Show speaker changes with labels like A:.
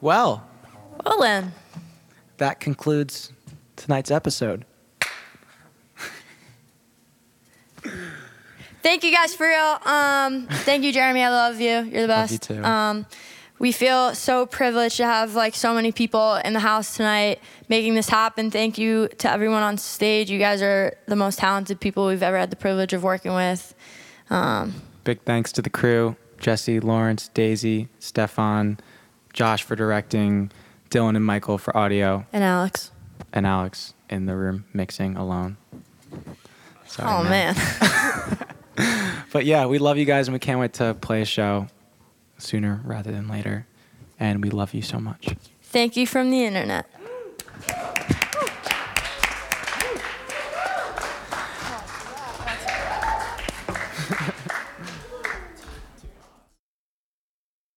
A: Well
B: then.
A: That concludes tonight's episode.
B: Thank you guys for real. Thank you, Jeremy. I love you. You're the best.
A: Love you too.
B: We feel so privileged to have like so many people in the house tonight making this happen. Thank you to everyone on stage. You guys are the most talented people we've ever had the privilege of working with.
A: Big thanks to the crew, Jesse, Lawrence, Daisy, Stefan, Josh for directing, Dylan and Michael for audio.
B: And Alex.
A: And Alex in the room mixing alone. Sorry,
B: man.
A: But yeah, we love you guys and we can't wait to play a show sooner rather than later. And we love you so much.
B: Thank you from the internet.